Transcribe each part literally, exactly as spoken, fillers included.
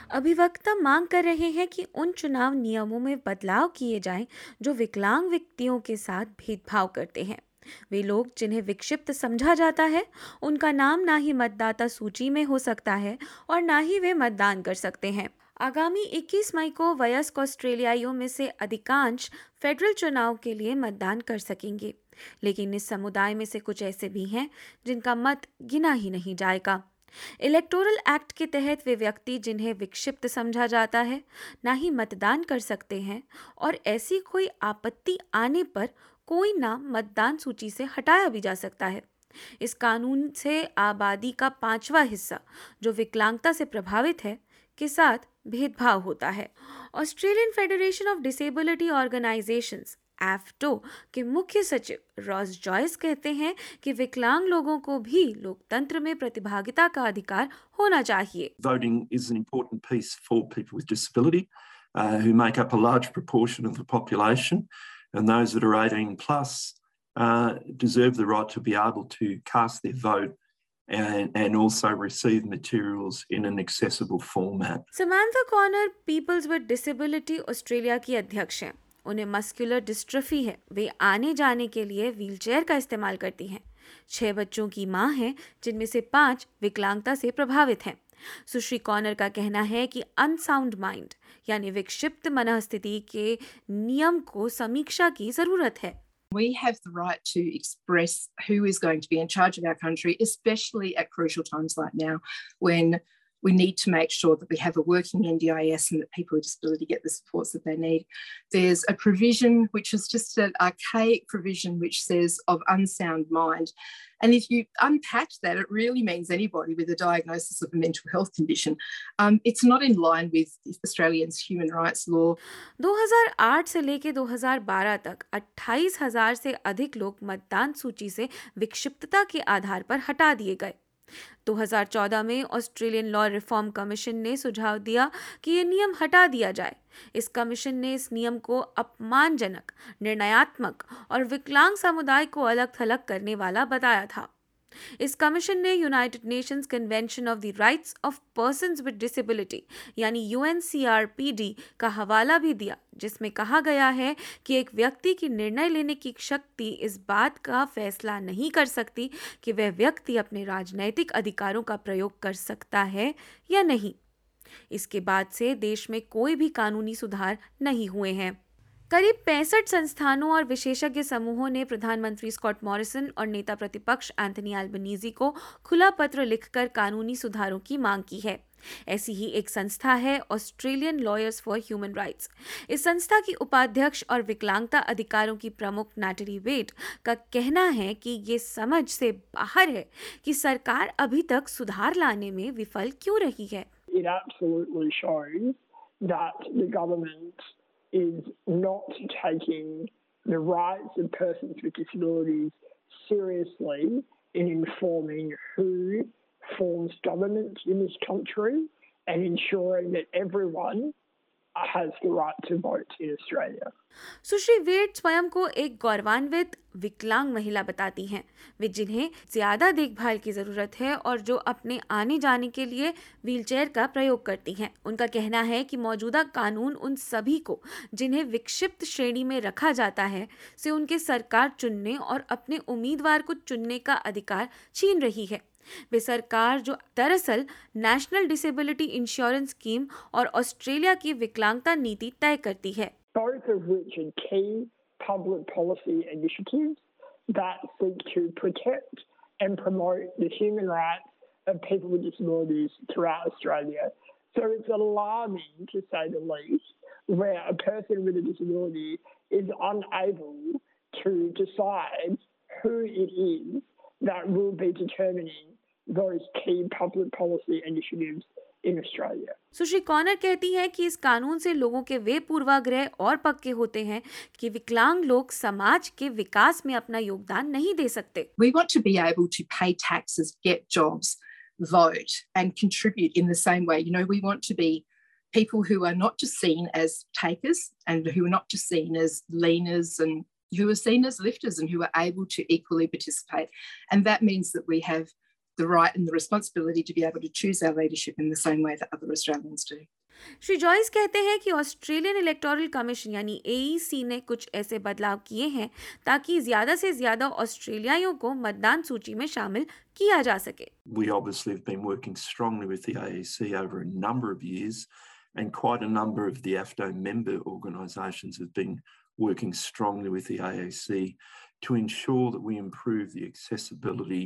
अभिवक्ता मांग कर रहे हैं कि उन चुनाव नियमों में बदलाव किए जाएं जो विकलांग व्यक्तियों के साथ भेदभाव करते हैं। वे लोग जिन्हें विक्षिप्त समझा जाता है, उनका नाम ना ही मतदाता सूची में हो सकता है और ना ही वे मतदान कर सकते हैं। आगामी इक्कीस मई को वयस्क ऑस्ट्रेलियाइयों में से अधिकांश फेडरल चुनाव के लिए मतदान कर सकेंगे, लेकिन इस समुदाय में से कुछ ऐसे भी हैं जिनका मत गिना ही नहीं जाएगा। इलेक्टोरल एक्ट के तहत वे व्यक्ति जिन्हें विक्षिप्त समझा जाता है ना ही मतदान कर सकते हैं, और ऐसी कोई आपत्ति आने पर कोई नाम मतदान सूची से हटाया भी जा सकता है। इस कानून से आबादी का पांचवा हिस्सा जो विकलांगता से प्रभावित है के साथ भेदभाव होता है। Australian federation of disability organisations AFDO के मुख्य सचिव रॉस जॉयस कहते हैं कि विकलांग लोगों को भी लोकतंत्र में प्रतिभागिता का अधिकार होना चाहिए। Voting is an important piece for people with disability, uh, who make up a large proportion of the population, and those that are eighteen plus uh, deserve the right to be able to cast their vote and, and also receive materials in an accessible format. Samantha Connor peoples with disability Australia की अध्यक्ष हैं। उन्हें muscular डिस्ट्रफी है। वे आने जाने के लिए wheelchair का इस्तेमाल करती हैं। छह बच्चों की मां हैं, जिनमें से पांच विकलांगता से प्रभावित हैं। सुश्री कॉर्नर का कहना है कि अनसाउंड माइंड यानी विक्षिप्त मनःस्थिति के नियम को समीक्षा की जरूरत है। We have the right to express who is going to be in charge of our country, especially at crucial times like now when we need to make sure that we have a working N D I S and that people with disability get the supports that they need. There's a provision which is just an archaic provision which says of unsound mind. And if you unpack that, it really means anybody with a diagnosis of a mental health condition. Um, it's not in line with Australia's human rights law. दो हज़ार आठ से लेकर दो हज़ार बारह तक अट्ठाईस हज़ार से अधिक लोग मतदान सूची से विक्षिप्तता के आधार पर हटा दिए गए। दो हज़ार चौदह में ऑस्ट्रेलियन लॉ रिफॉर्म कमीशन ने सुझाव दिया कि ये नियम हटा दिया जाए। इस कमीशन ने इस नियम को अपमानजनक, निर्णयात्मक और विकलांग समुदाय को अलग थलग करने वाला बताया था। इस कमीशन ने united nations convention of the rights of persons with disability यानी U N C R P D का हवाला भी दिया, जिसमें कहा गया है कि एक व्यक्ति की निर्णय लेने की शक्ति इस बात का फैसला नहीं कर सकती कि वह व्यक्ति अपने राजनैतिक अधिकारों का प्रयोग कर सकता है या नहीं। इसके बाद से देश में कोई भी कानूनी सुधार नहीं हुए हैं। करीब पैंसठ संस्थानों और विशेषज्ञ समूहों ने प्रधानमंत्री स्कॉट मॉरिसन और नेता प्रतिपक्ष एंथनी अल्बनीज़ी को खुला पत्र लिखकर कानूनी सुधारों की मांग की है। ऐसी ही एक संस्था है Australian lawyers for human rights. इस संस्था की उपाध्यक्ष और विकलांगता अधिकारों की प्रमुख नैटली वेट का कहना है कि ये समझ से बाहर है कि सरकार अभी तक सुधार लाने में विफल क्यों रही है। It absolutely shows that the government is not taking the rights of persons with disabilities seriously in informing who forms government in this country and ensuring that everyone has the right to vote in Australia. सुश्री वेट स्वयं को एक गौरवान्वित विकलांग महिला बताती हैं, वे जिन्हें ज्यादा देखभाल की जरूरत है और जो अपने आने जाने के लिए व्हीलचेयर का प्रयोग करती हैं। उनका कहना है कि मौजूदा कानून उन सभी को जिन्हें विक्षिप्त श्रेणी में रखा जाता है से उनके सरकार चुनने और अपने उम्मीदवार को चुनने का अधिकार छीन रही है। वे सरकार जो दरअसल नेशनल डिसेबिलिटी इंश्योरेंस स्कीम और ऑस्ट्रेलिया की विकलांगता नीति तय करती है। Both of which are key public policy initiatives that seek to protect and promote the human rights of people with disabilities throughout Australia. So it's alarming, to say the least, where a person with a disability is unable to decide who it is that will be determining those key public policy initiatives in Australia. सुश्री Connor कहती हैं कि इस कानून से लोगों के वे पूर्वाग्रह और पक्के होते हैं कि विकलांग लोग समाज के विकास में अपना योगदान नहीं दे सकते। We want to be able to pay taxes, get jobs, vote and contribute in the same way. You know, we want to be people who are not just seen as takers and who are not just seen as leaners and who are seen as lifters and who are able to equally participate. And that means that we have the right and the responsibility to be able to choose our leadership in the same way that other Australians do. Shri Joyce कहते हैं कि Australian electoral commission यानी ए ई सी ने कुछ ऐसे बदलाव किए हैं ताकि ज्यादा से ज्यादा ऑस्ट्रेलियाइयों को मतदान सूची में शामिल किया जा सके। We obviously have been working strongly with the A E C over a number of years, and quite a number of the A F D O member organisations have been working strongly with the A E C to ensure that we improve the accessibility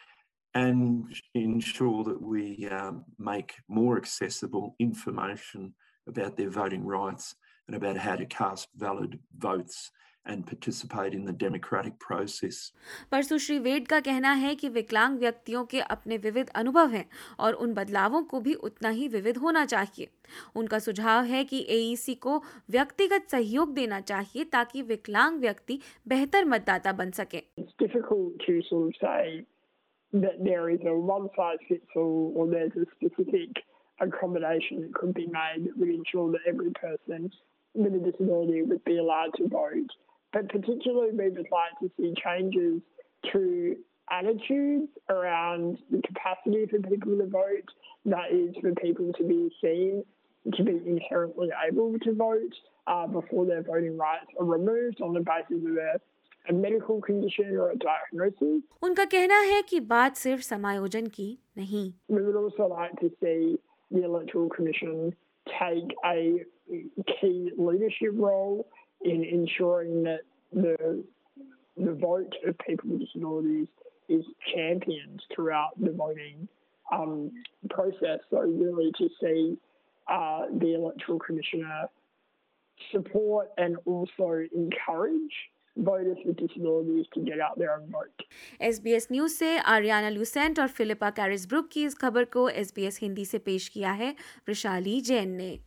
and ensure that we um, make more accessible information about their voting rights and about how to cast valid votes and participate in the democratic process. पर सुश्री वेड का कहना है कि विकलांग व्यक्तियों के अपने विविध अनुभव हैं और उन बदलावों को भी उतना ही विविध होना चाहिए। उनका सुझाव है कि ए ई सी को व्यक्तिगत सहयोग देना चाहिए ताकि विकलांग व्यक्ति बेहतर मतदाता बन सके। It's difficult to sort of say that there is a one-size-fits-all or there's a specific accommodation that could be made that would ensure that every person with a disability would be allowed to vote. But particularly we would like to see changes to attitudes around the capacity for people to vote, that is for people to be seen to be inherently able to vote uh, before their voting rights are removed on the basis of their a medical condition or a diagnosis. उनका कहना है कि बात सिर्फ समायोजन की नहीं। We would also like to see the Electoral Commission take a key leadership role in ensuring that the the vote of people with disabilities is championed throughout the voting um, process. So really to see uh, the Electoral Commissioner support and also encourage voters with disabilities to get out there and vote. S B S news से Ariana Lucent और Philippa Carisbrook की इस खबर को S B S Hindi से पेश किया है वृशाली जैन ने।